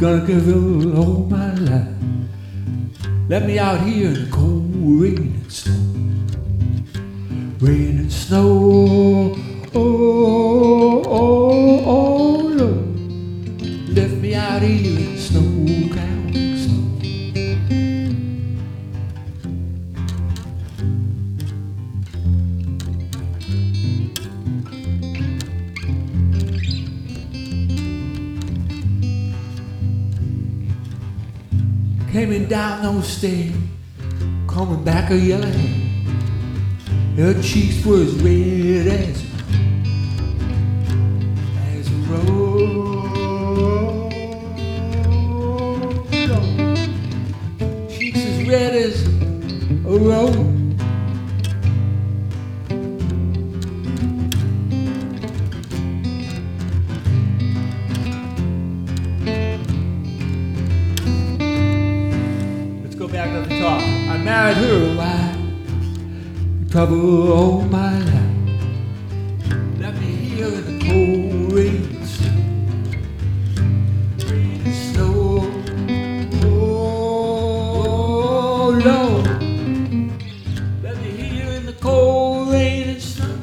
gonna give you all my life. Let me out here in the cold rain and snow. Rain and snow, oh, oh, oh, Lord. Left me out here in the snow, cow snow. Coming down those stairs, coming back a yelling. Her cheeks were as red as a rose. Cheeks as red as a rose. Let's go back to the top. I married her, why? Trouble all my life. Let me here in the cold rain and snow. Rain and snow, oh Lord. Let me here in the cold rain and snow.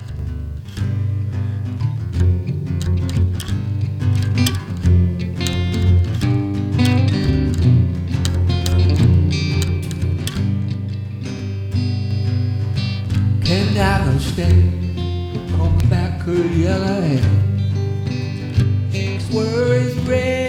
Came down those stairs, coming back her yellow hair. Cheeks were as red